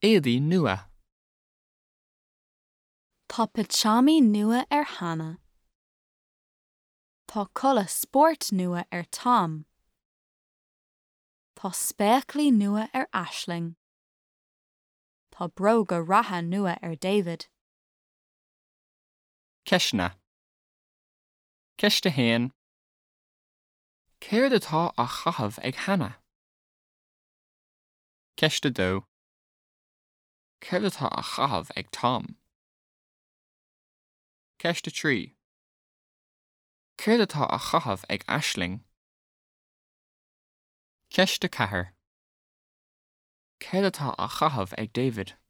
éadaí nua. Tá pitsami nua Hannah. Tá colla sport nua Tom. Tá spéaclaí nua Aisling. Tá broga ratha nua David. Ceisna. Ceiste héin. Céir atá a chathamh ag Hannah. Ceiste dó. Céir atá a chathamh ag Tom. Ceiste trí. Céir atá a chathamh ag Aisling. Ceiste cathair. Céir atá a chathamh ag David.